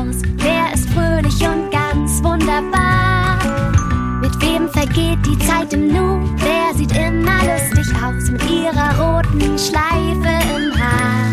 aus? Wer ist fröhlich und ganz wunderbar? Mit wem vergeht die Zeit im Nu? Wer sieht immer lustig aus mit ihrer roten Schleife im Haar?